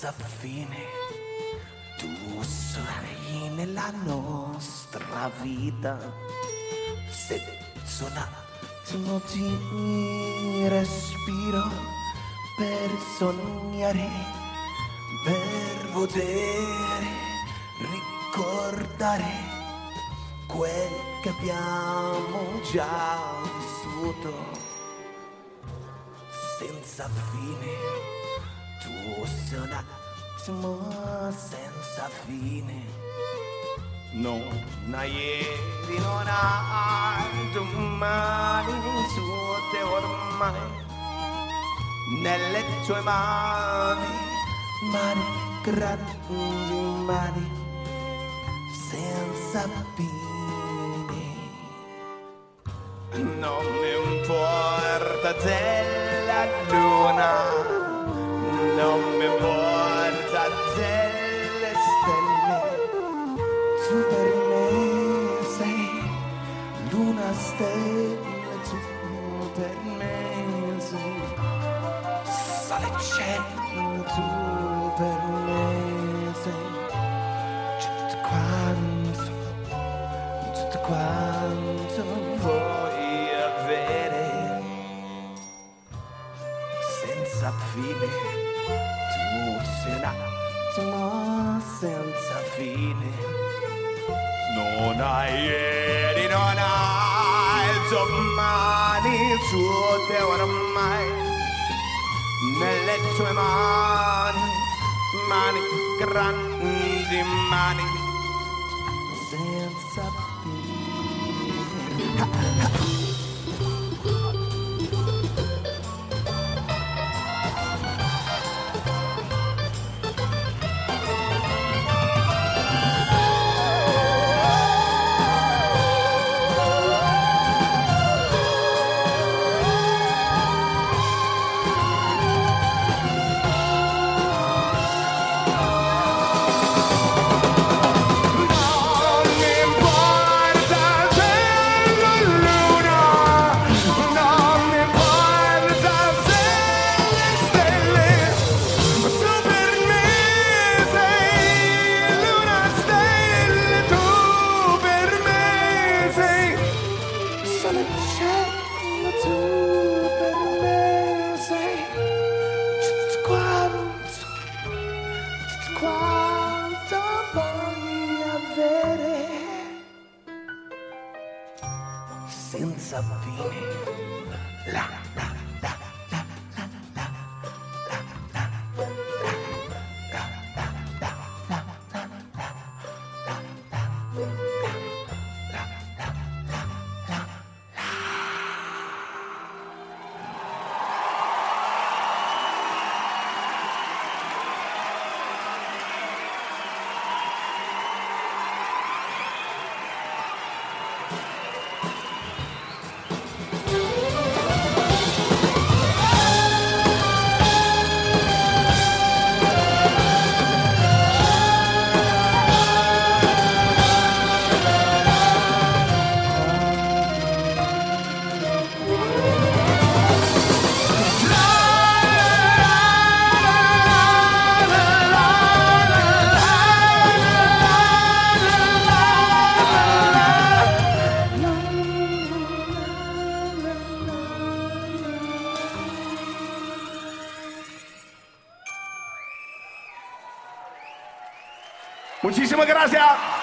senza fine. Tu sarai nella nostra vita, senza un attimo di respiro, per sognare, per poter ricordare quel che abbiamo già vissuto senza fine. Tu sei un attimo senza fine. Non hai ieri, non hai domani, tutte ormai nelle tue mani, mani grandi, mani senza fine. Non mi importa della luna, non mi importa delle stelle. Tu per me sei luna, stella, tu per me sei sole e cielo, tu per me sei tutto quanto vuoi avere senza fine. Tu sei un attimo senza fine. Non hai ieri, non hai domani, tutte ormai nelle tue mani, mani grandi, mani senza fine. Quanto vuoi avere senza fine. La la la la la la la la la Muchísimas gracias.